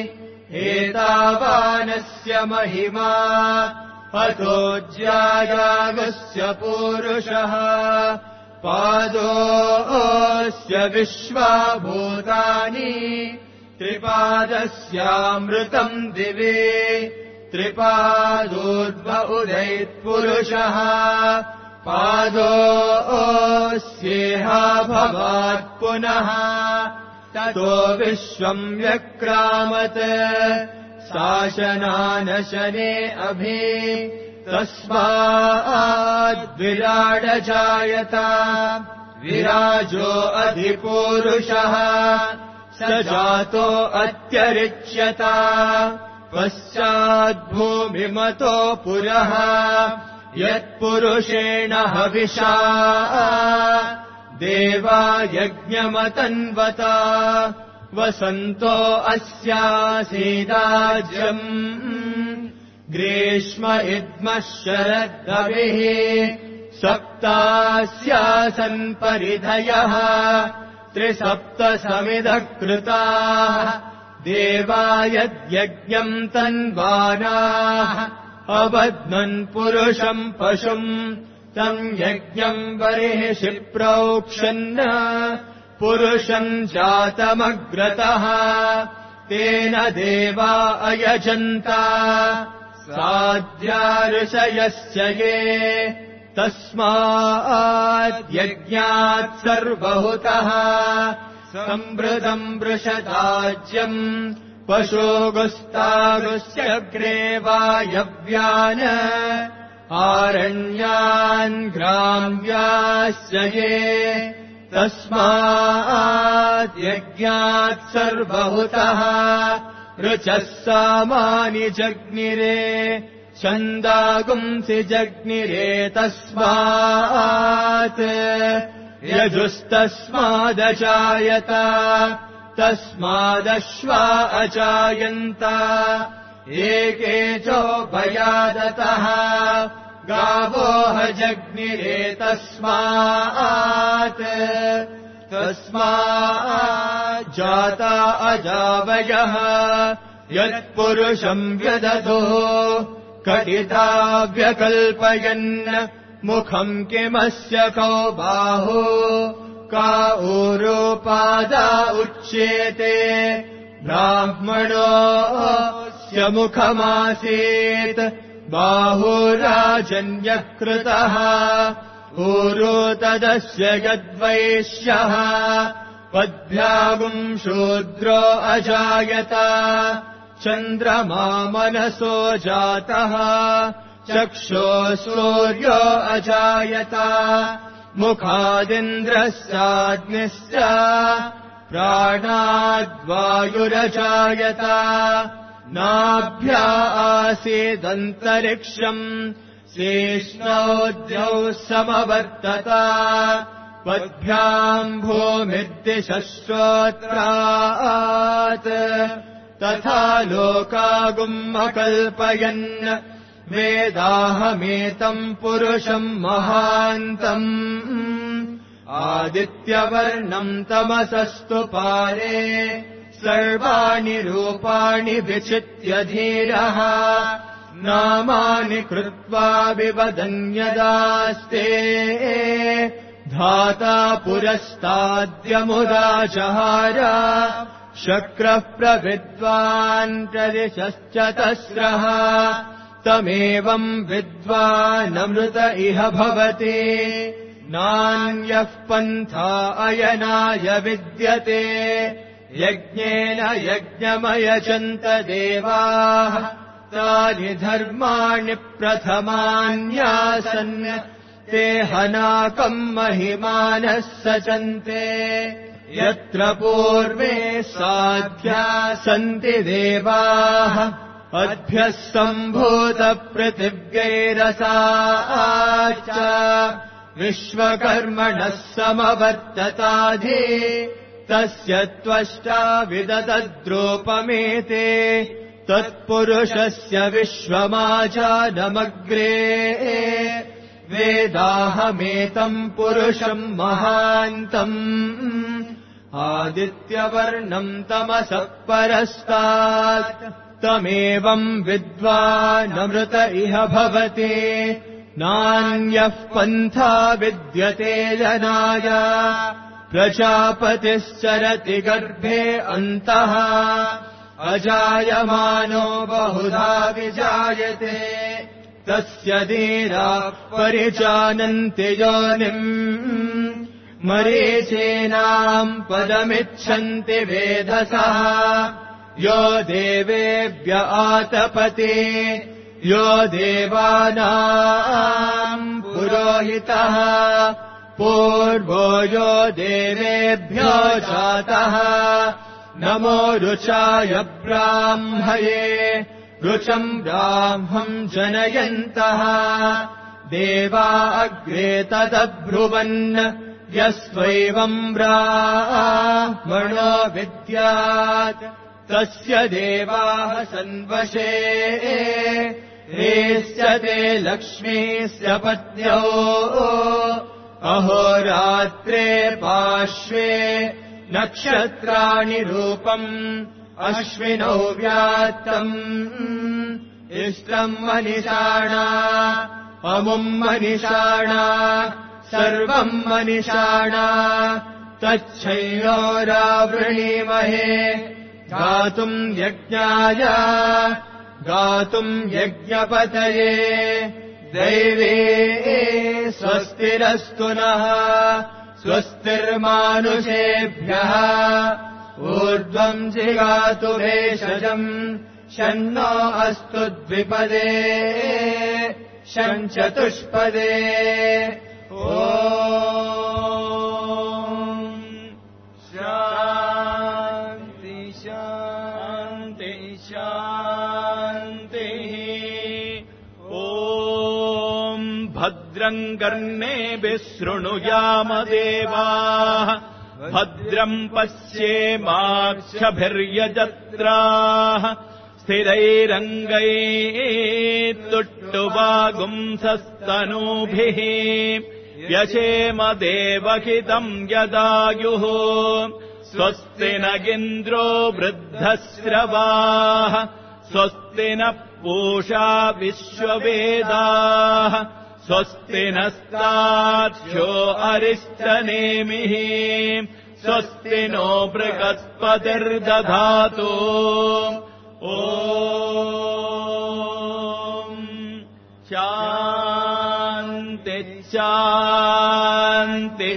एतावानस्य महिमा अतो ज्यायागस्य पूरुषः पादोऽस्य विश्वाभूतानि त्रिपादस्यामृतम् दिवे त्रिपादोर्ध्व उदैत्पुरुषः पादोऽस्येहा भवात् पुनः ततो विश्वम् व्यक्रामत् शासनानशने अभि तस्माद्विराडजायत विराजो अधिपूरुषः स जातो अत्यरिच्यत पश्चाद्भूमिमतो पुरः यत्पुरुषेण हविषा देवा यज्ञमतन्वता वसन्तो अस्यासीदाज्यम् ग्रीष्म इद्मः शरद्गविः सप्तास्यासन् परिधयः त्रिसप्तसमिधः कृताः देवा यद्यज्ञम् तन्वानाः अबध्नन् पुरुषम् पशुम् तम् यज्ञम् बर्हिषि प्रोक्षन् पुरुषम् जातमग्रतः तेन देवा अयजन्त साध्या ऋषयश्च ये तस्माद्यज्ञात् सर्वहुतः सम्भृतम् वृषदाज्यम् पशोगुस्तागुस्यग्रे वायव्यान् आरण्यान् ग्राम्याश्च ये तस्माद्यज्ञात् सर्वहुतः ऋचः सामानि जग्निरे छन्दागुंसि जग्निरे तस्मात् यजुस्तस्मादजायत तस्मादश्वा अजायन्त एके चोभयादतः गावोह जग्निरे तस्मात् जाता अजावयः यत्पुरुषम् व्यदधो कटिता व्यकल्पयन् मुखम् किमस्य कौ बाहु का ऊरोपादा उच्येते ब्राह्मणोऽस्य मुखमासीत् बाहुराजन्यकृतः ऊरो तदस्य यद्वैश्यः पद्भ्यागुम् शूद्रो अजायत चन्द्रमा मनसो जातः चक्षुः सूर्यो अजायत मुखादिन्द्रश्चाग्निश्च प्राणाद्वायुरजायत नाभ्या आसीदन्तरिक्षम् शेष्णौ समवर्तत पद्भ्याम् भूमिर्दिशश्रोत्रात् तथा लोकागुम् अकल्पयन् वेदाहमेतम् पुरुषम् महान्तम् आदित्यवर्णम् तमसस्तु पारे सर्वाणि रूपाणि विचित्य धीरः नामानि कृत्वा विवदन्यदास्ते धाता पुरस्ताद्यमुदा जहार शक्रः प्रविद्वान् प्रदिशश्च तस्रः तमेवम् विद्वानमृत इह भवति नान्यः पन्था अयनाय विद्यते यज्ञेन यज्ञमयजन्त देवाः तानि धर्माणि प्रथमान्यासन् ते हनाकम् महिमानः सचन्ते यत्र पूर्वे साध्या सन्ति देवाः अद्भ्यः सम्भूतपृथिव्यैरसाश्च विश्वकर्मणः समवर्तताधि तस्य त्वष्टा विददद्रूपमेते तत्पुरुषस्य विश्वमाचारमग्रे वेदाहमेतम् पुरुषम् महान्तम् आदित्यवर्णम् तमसः परस्तात् तमेवम् विद्वानमृत इह भवति नान्यः पन्था विद्यते जनाय प्रजापतिश्चरति गर्भे अन्तः अजायमानो बहुधा विजायते तस्य धीराः परिजानन्ति योनिम् मरीचीनाम् पदमिच्छन्ति वेधसः यो देवेभ्य आतपति यो देवानाम् पुरोहितः पूर्वो यो देवेभ्यो जातः नमो रुचाय ब्राह्मये रुचम् ब्राह्मम् जनयन्तः देवा अग्रे तदब्रुवन् यस्त्वैवम् ब्राह्मणो विद्यात् तस्य देवाः सन्वशे हेस्यते लक्ष्मीस्य पत्न्यौ अहोरात्रे पार्श्वे नक्षत्राणि रूपम् अश्विनौ व्यात्तम् इष्टम् मनिषाणा अमुम् मनिषाणा सर्वम् मनिषाणा तच्छयोरावृणीमहे गातुम् यज्ञाय गातुम् यज्ञपतये दैवे स्वस्तिरस्तु नः स्वस्तिर्मानुषेभ्यः ऊर्ध्वम् जिगातु भेषजम् शन्नो अस्तु द्विपदे शञ्चतुष्पदे ॐ शान्ति शान्ति शान्तिः ॐ भद्रम् कर्णेभिः शृणुयाम देवाः भद्रम् पश्येमाक्षभिर्यजत्राः स्थिरैरङ्गैस्तुष्टुवागुंसस्तनूभिः व्यशेम देवहितम् यदायुः स्वस्ति न इन्द्रो वृद्धश्रवाः स्वस्ति नः पूषा विश्ववेदाः स्वस्ति नस्तार्क्ष्यो अरिष्टनेमिः स्वस्ति नो बृहस्पतिर्दधातु ॐ शान्ति शान्ति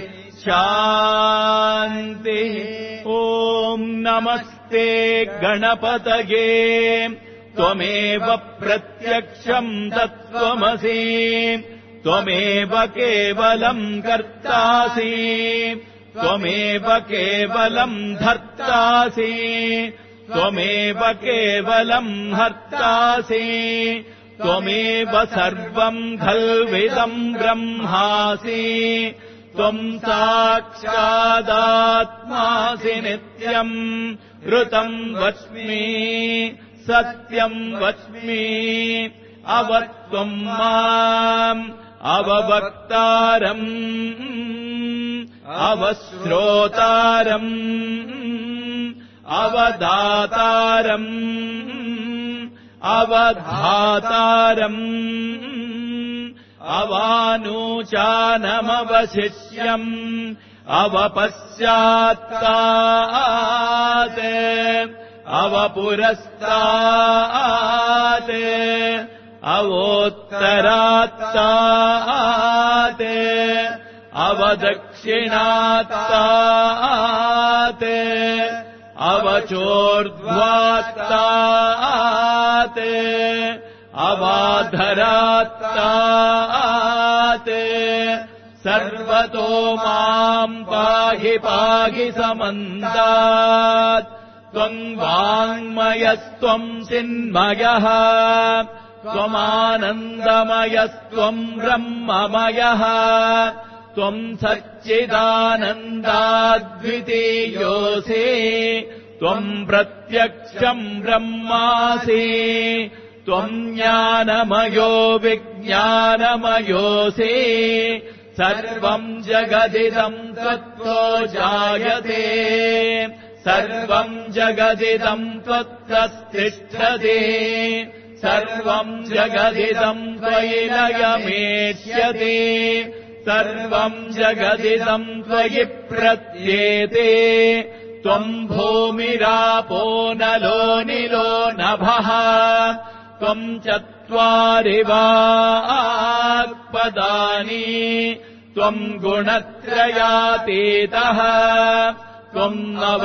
शान्तिः ॐ नमस्ते गणपतये त्वमेव प्रत्यक्षम् तत्त्वमसि त्वमेव केवलम् कर्तासि त्वमेव केवलम् धर्तासि त्वमेव केवलम् हर्तासि त्वमेव सर्वम् खल्विदम् ब्रह्मासि त्वम् साक्षादात्मासि नित्यम् ऋतम् वच्मि सत्यम् वच्मि अवत्वम् माम् अववक्तारम् अवश्रोतारम् अवदातारम् अवधातारम् अवानूचानमवशिष्यम् अवपश्चात्तात् अवपुरस्तात् अवोत्तरात्तात् अवदक्षिणात्तात् अवचोर्ध्वात्तात् अवाधरात्तात् सर्वतो माम् पाहि पाहि समन्तात् त्वम् वाङ्मयस्त्वम् चिन्मयः त्वमानन्दमयस्त्वम् ब्रह्ममयः त्वम् सच्चिदानन्दाद्वितीयोऽसि त्वम् प्रत्यक्षम् ब्रह्मासि त्वम् ज्ञानमयो विज्ञानमयोऽसि सर्वम् जगदिदम् त्वत्तो जायते सर्वम् जगदिदम् त्वत्तस्तिष्ठति सर्वम् जगदिदम् त्वयि लयमेष्यति सर्वम् जगदिदम् त्वयि प्रत्येते त्वम् भूमिरापो नलो निलो नभः त्वम् चत्वारि वाक्पदानि त्वम् गुणत्रयातीतः त्वम्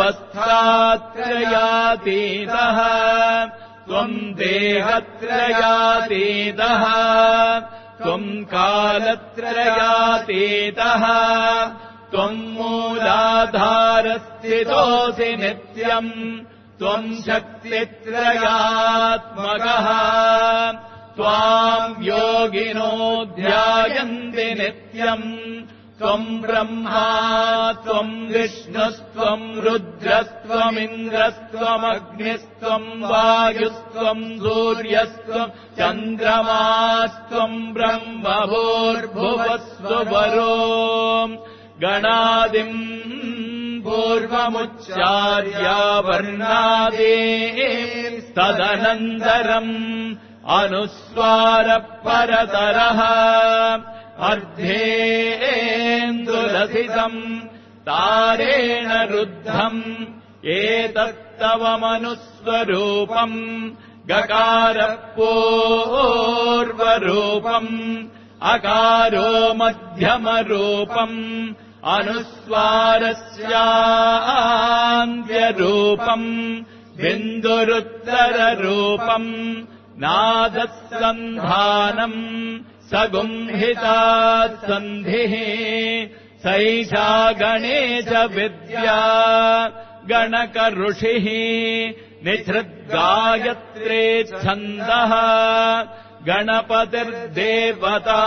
अवस्थात्रयातीतः त्वम् देहत्रयातीतः त्वम् कालत्रयातीतः त्वम् मूलाधारस्थितोऽसि नित्यम् त्वम् शक्तित्रयात्मकः त्वाम् योगिनो ध्यायन्ति नित्यम् त्वम् ब्रह्मा त्वम् विष्णुस्त्वम् रुद्रस्त्वमिन्द्रस्त्वमग्निस्त्वम् वायुस्त्वम् सूर्यस्त्वम् चन्द्रमास्त्वम् ब्रह्मभूर्भुवस्वरो गणादिम् पूर्वमुच्चार्यावर्णादीस्तदनन्तरम् अनुस्वारपरतरः अर्धेन्दुलसितम् तारेण रुद्धम् एतत्तव मनुस्वरूपम् गकारपूर्वरूपम् अकारो मध्यमरूपम् अनुस्वारस्यान्त्यरूपम् बिन्दुरुत्तररूपम् नादसन्धानम् सगुंहितात् सन्धिः सैषा गणेश विद्या गणकऋषिः निसृद्गायत्रे छन्दः गणपतिर्देवता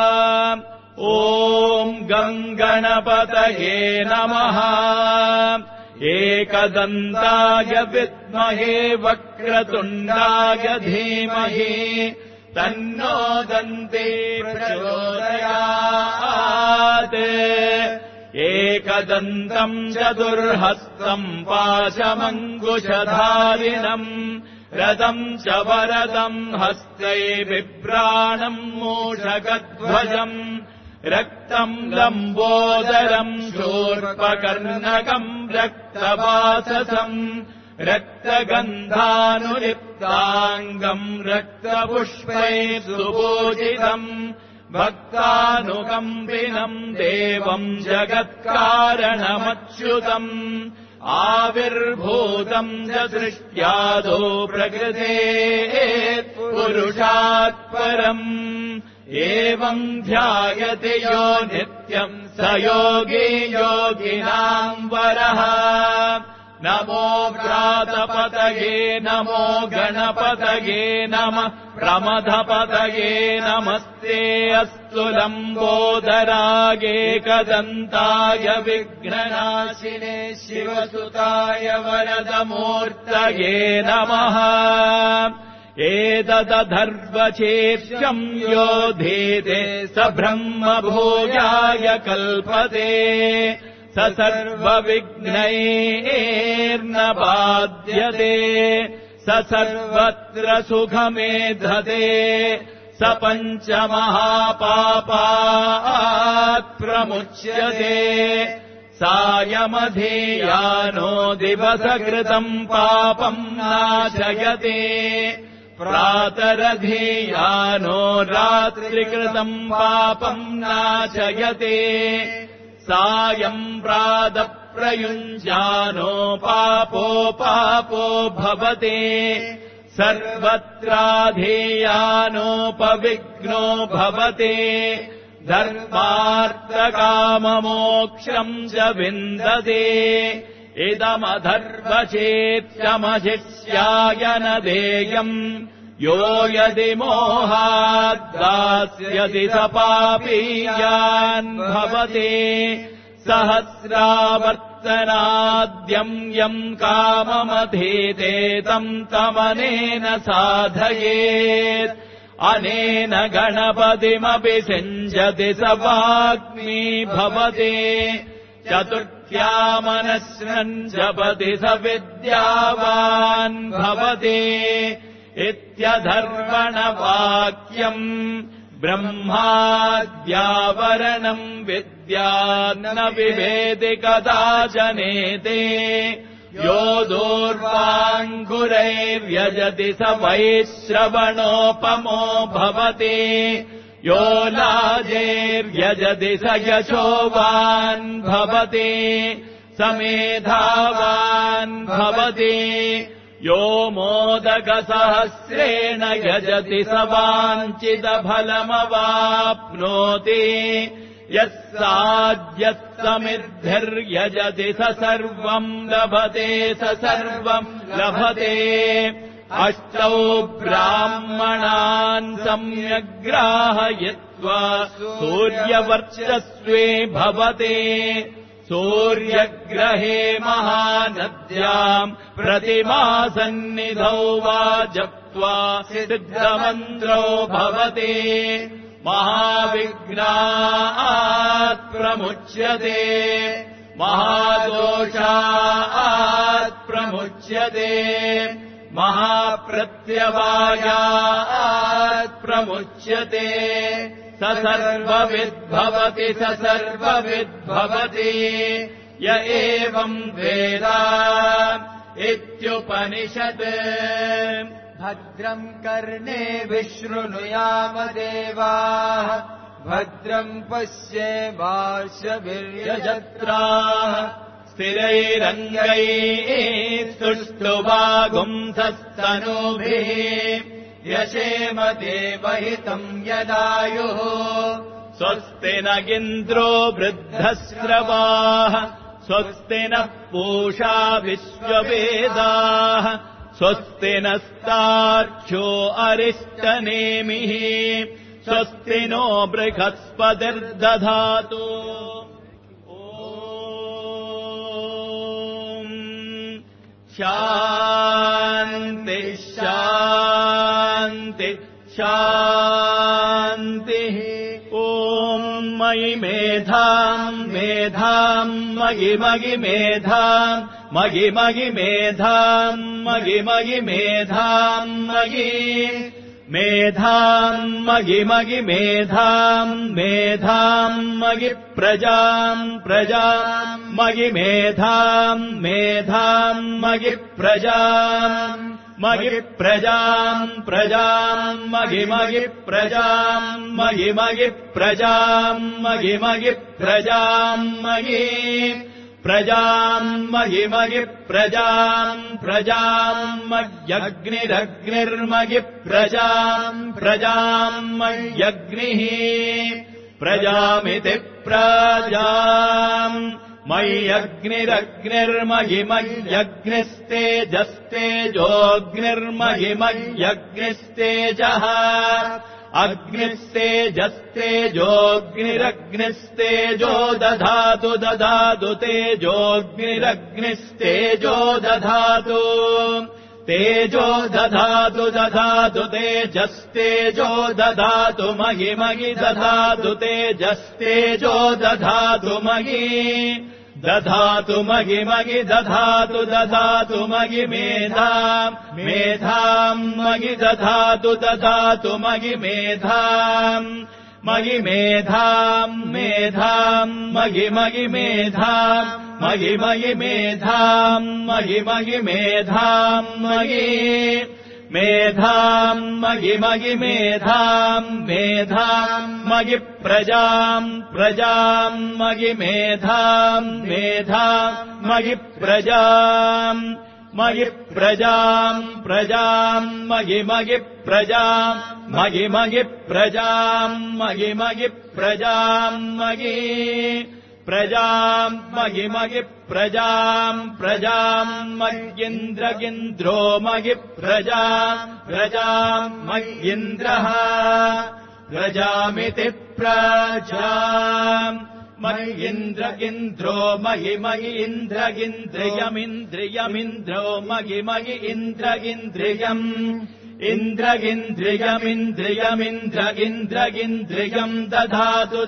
ॐ गणपतये नमः एकदन्ताय विद्महे वक्रतुण्डाय धीमहि तन्नो दन्ती प्रचोदयात् एकदन्तम् चतुर्हस्तम् पाशमङ्कुशधारिणम् रथम् च वरदम् हस्तै बिभ्राणम् मूषकध्वजम् रक्तम् लम्बोदरम् शूर्पकर्णकम् रक्तवाससम् रक्तगन्धानुलिप्ताङ्गम् रक्तपुष्पैः सुपूजितम् भक्तानुकम्पिनम् देवम् जगत्कारणमच्युतम् आविर्भूतम् च सृष्ट्यादो प्रकृतेः पुरुषात् परम् एवम् ध्यायति यो नित्यम् स योगी योगिनाम् वरः नमो व्रातपतये नमो गणपतये नमः प्रमथपतये नमस्ते अस्तु लम्बोदरागेकदन्ताय विघ्ननाशिने शिवसुताय वरदमूर्तये नमः एतदधर्वचेष्यम् यो धीते स ब्रह्मभूयाय कल्पते स सर्वविघ्नैर्न बाध्यते स सर्वत्र सुखमेधते स पञ्चमहापापात् प्रमुच्यते सायमधीयानो दिवसकृतम् पापम् नाशयते प्रातरधीयानो रात्रिकृतम् पापम् नाशयते सायम् प्रातःप्रयुञ्जानो पापो भवते सर्वत्राधीयानोपविघ्नो भवते धर्मार्थकाममोक्षम् च विन्दते इदमधर्वचेत्यमशिष्याय न देयम् यो यदि मोहाद्दास्यति स पापीयान् भवते सहस्रावर्तनाद्यम् यम् काममधीते तम् तमनेन साधयेत् अनेन गणपतिमपि सिञ्चति स वाग्मी भवते चतुर्थ्यामनश्रम् जपति स विद्यावान् भवते इत्यधर्वणवाक्यम् ब्रह्माद्यावरणम् विद्या न विवेदि कदाचनेते यो दूर्वाङ्गुरैर्यजति स वैश्रवणोपमो भवति यो लाजेर्यजति स यशोवान् भवति स मेधावान् भवति यो मोदकसहस्रेण यजति स वाञ्छितफलमवाप्नोति यः साध्यत्समिद्धिर्यजति स सर्वम् लभते स सर्वम् लभते अष्टौ ब्राह्मणान् सम्यग्राहयित्वा सूर्यवर्चस्वे भवते सूर्यग्रहे महानद्याम् प्रतिमासन्निधौ वा जप्त्वा सिद्धमन्त्रो भवते महाविघ्नात् प्रमुच्यते महादोषात् प्रमुच्यते महाप्रत्यवायात् प्रमुच्यते स सर्वविद्भवति स सर्वविद्भवति य एवम् वेद इत्युपनिषत् भद्रम् कर्णेभिः शृणुयाम देवाः भद्रम् पश्येमार्षभिर्यजत्राः स्थिरैरङ्गैः सुष्ठुवागुंसस्तनूभिः यशेम देवहितम् यदायुः स्वस्ति न इन्द्रो वृद्धश्रवाः स्वस्ति नः पूषा विश्ववेदाः स्वस्ति नस्तार्क्ष्यो अरिष्टनेमिः स्वस्ति नो बृहस्पतिर्दधातु शान्ति शान्ति शान्तिः ॐ मयि मेधाम् मेधाम् मयि मयि मेधाम् मयि मयि मेधाम् मयि मयि मेधाम् मयि मेधाम् मयि मयि मेधाम् मेधाम् मयि प्रजाम् प्रजाम् मयि मेधाम् मेधाम् मयि प्रजाम् मयि प्रजाम् प्रजाम् मयि मयि प्रजाम् मयि मयि प्रजाम् मयि मयि प्रजाम् मयि प्रजाम् मयि मयि प्रजाम् प्रजाम् मय्यग्निरग्निर्मयि प्रजाम् प्रजाम् मय्यग्निः प्रजामिति प्रजाम् मय्यग्निरग्निर्मयि मय्यग्निस्तेजस्तेजोऽग्निर्मयि मय्यग्निस्तेजः अग्निस्तेजस्तेजोऽग्निरग्निस्तेजो दधातु दधातु तेजोऽग्निरग्निस्तेजो दधातु तेजो दधातु दधातु तेजस्तेजो दधातु मयि मयि दधातु तेजस्तेजो दधातु मयि दधातु मयि मयि दधातु दधातु मयि मेधाम् मेधाम् मयि दधातु दधातु मयि मेधाम् मयि मेधाम् मेधाम् मयि मयि मेधाम् मयि मयि मेधाम् मयि मयि मेधाम् मयि मेधाम् मयि मयि मेधाम् मेधाम् मयि प्रजाम् प्रजाम् मयि मेधाम् मेधाम् मयि प्रजाम् मयि प्रजाम् प्रजाम् मयि मयि प्रजाम् मयि मयि प्रजाम् मयि मयि प्रजाम् मयि प्रजाम् मयि मयि प्रजाम् प्रजाम् मय्यिन्द्रगिन्द्रो मयि प्रजाम् प्रजाम् मय्यिन्द्रः प्रजामिति प्रजाम् मय्यिन्द्रगिन्द्रो मयि मयि इन्द्रगिन्द्रियमिन्द्रियमिन्द्रो मयि मयि इन्द्रगिन्द्रियम् इन्द्रगिन्द्रियमिन्द्रियमिन्द्रगिन्द्रगिन्द्रियम् दधातु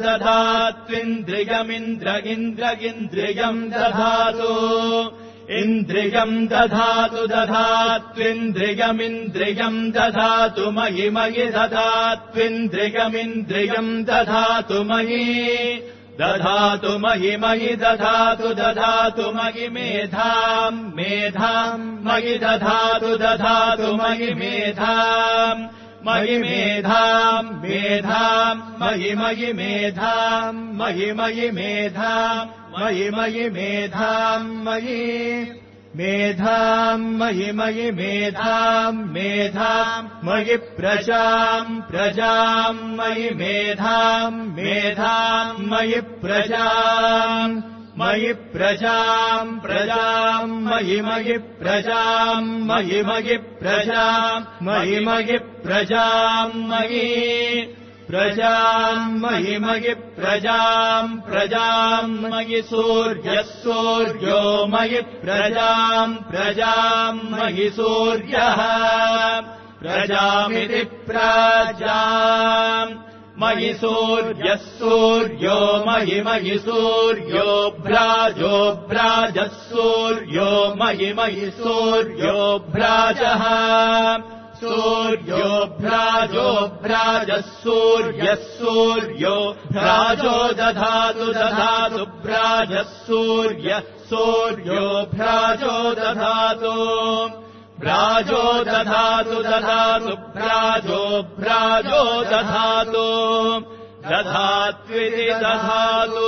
दधात्विन्द्रियमिन्द्रगिन्द्रगिन्द्रियम् दधातु इन्द्रियम् दधातु दधात्विन्द्रियमिन्द्रियम् दधातु मयि मयि दधात्विन्द्रियमिन्द्रियम् दधातु मयि दधातु मयि मयि दधातु दधातु मयि मेधाम् मेधाम् मयि दधातु दधातु मयि मेधाम् मयि मेधाम् मेधाम् मयि मयि मेधाम् मयि मयि मेधाम् मयि मयि मेधाम् मयि मेधाम् मयि मयि मेधाम् मेधाम् मयि प्रजाम् प्रजाम् मयि मेधाम् मेधाम् मयि प्रजाम् मयि प्रजाम् प्रजाम् मयि मयि प्रजाम् मयि मयि प्रजाम् मयि मयि प्रजाम् मयि प्रजाम् मयि मयि प्रजाम् प्रजाम् मयि सूर्यः सूर्यो मयि प्रजाम् प्रजाम् मयि सूर्यः प्रजामिति प्रजाम् मयि सूर्यः सूर्यो मयि मयि सूर्यो भ्राजो भ्राजः सूर्यो मयि मयि सूर्यो भ्राजः सूर्यो भ्राजो भ्राजः सूर्यः सूर्यो भ्राजो दधातु दधातु भ्राजः सूर्यः सूर्यो भ्राजो दधातु भ्राजो दधातु दधातु भ्राजो भ्राजो दधातु दधात्विति दधातु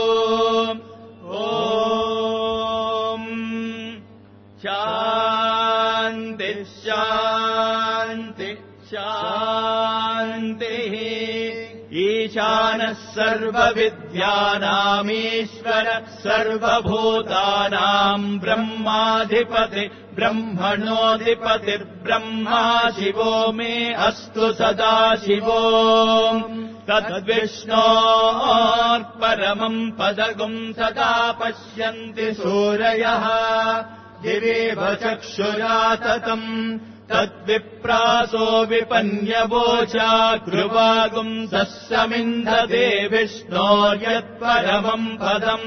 ॐ शान्ति शान्ति शान्तिः ईशानः सर्वविद्यानामीश्वर सर्वभूतानाम् ब्रह्माधिपति ब्रह्मणोऽधिपतिर्ब्रह्मा शिवो मे अस्तु सदा शिवो तद्विष्णोर्परमम् पदगुम् सदा पश्यन्ति सूरयः दिवेव चक्षुरा ततम् तद्विप्रासो विपन्यवोचा कृवागुम् सस्समिन्धते विष्णोर्यत्परमम् पदम्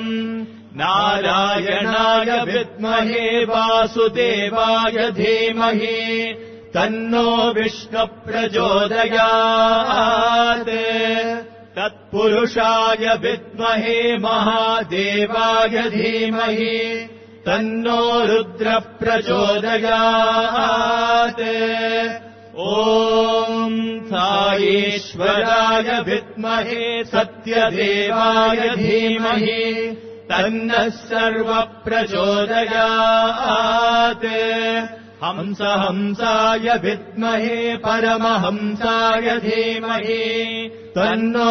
नारायणाय विद्महे वासुदेवाय धीमहि तन्नो विष्णुप्रचोदयात् तत्पुरुषाय विद्महे महादेवाय धीमहि तन्नो रुद्रप्रचोदयात् ॐ साईश्वराय विद्महे सत्यदेवाय धीमहि तन्नः सर्वप्रचोदयात् हंसाय विद्महे परमहंसाय धीमहि तन्नो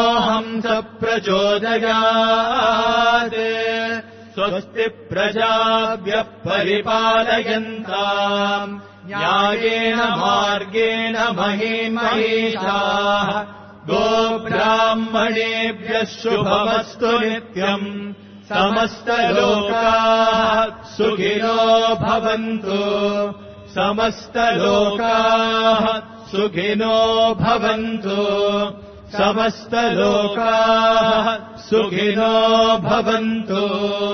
हंसप्रचोदयात् स्वस्ति प्रजाभ्यः परिपालयन्ताम् न्यायेन मार्गेण महीमहीषाः गोब्राह्मणेभ्यः शुभमस्तु नित्यम् समस्तलोकाः सुखिनो भवन्तु समस्तलोकाः सुखिनो भवन्तु समस्तलोकाः सुखिनो भवन्तु